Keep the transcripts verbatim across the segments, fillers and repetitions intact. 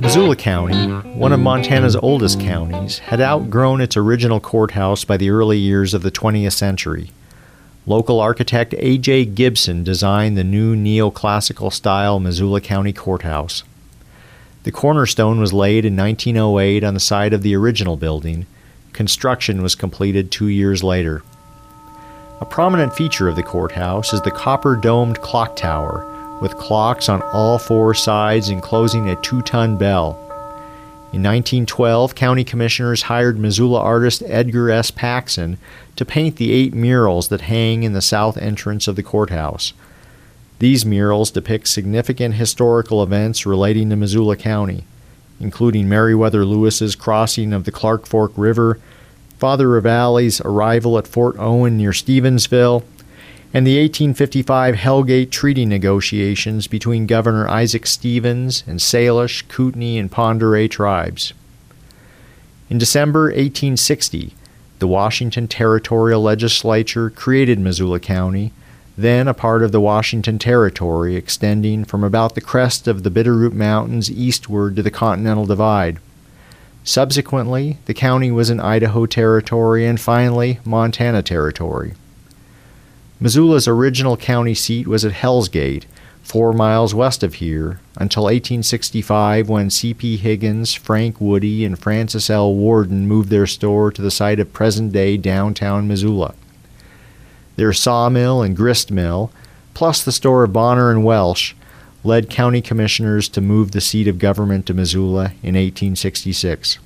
Missoula County, one of Montana's oldest counties, had outgrown its original courthouse by the early years of the twentieth century. Local architect A J Gibson designed the new neoclassical-style Missoula County Courthouse. The cornerstone was laid in nineteen oh eight on the site of the original building. Construction was completed two years later. A prominent feature of the courthouse is the copper-domed clock tower, with clocks on all four sides enclosing a two-ton bell. In nineteen twelve, county commissioners hired Missoula artist Edgar S. Paxson to paint the eight murals that hang in the south entrance of the courthouse. These murals depict significant historical events relating to Missoula County, including Meriwether Lewis's crossing of the Clark Fork River, Father Revali's arrival at Fort Owen near Stevensville, and the eighteen fifty-five Hellgate Treaty negotiations between Governor Isaac Stevens and Salish, Kootenai, and Pend Oreille tribes. In December eighteen sixty, the Washington Territorial Legislature created Missoula County, then a part of the Washington Territory extending from about the crest of the Bitterroot Mountains eastward to the Continental Divide. Subsequently, the county was in Idaho Territory and finally Montana Territory. Missoula's original county seat was at Hell's Gate, four miles west of here, until eighteen sixty-five when C P Higgins, Frank Woody, and Francis L. Warden moved their store to the site of present-day downtown Missoula. Their sawmill and grist mill, plus the store of Bonner and Welsh, led county commissioners to move the seat of government to Missoula in eighteen sixty-six.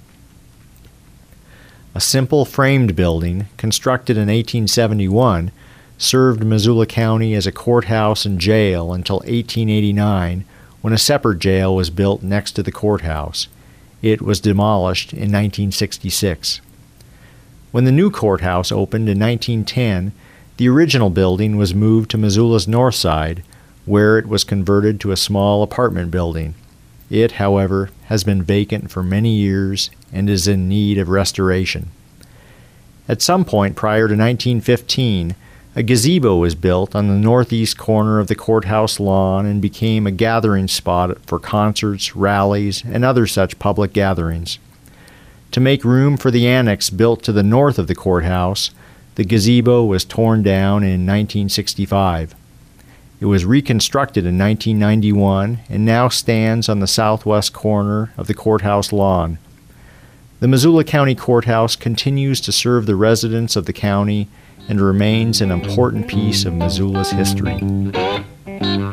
A simple framed building, constructed in eighteen seventy-one, served Missoula County as a courthouse and jail until eighteen eighty-nine, when a separate jail was built next to the courthouse. It was demolished in nineteen sixty-six. When the new courthouse opened in nineteen ten, the original building was moved to Missoula's north side, where it was converted to a small apartment building. It, however, has been vacant for many years and is in need of restoration. At some point prior to nineteen fifteen, a gazebo was built on the northeast corner of the courthouse lawn and became a gathering spot for concerts, rallies, and other such public gatherings. To make room for the annex built to the north of the courthouse, the gazebo was torn down in nineteen sixty-five. It was reconstructed in nineteen ninety-one and now stands on the southwest corner of the courthouse lawn. The Missoula County Courthouse continues to serve the residents of the county and remains an important piece of Missoula's history.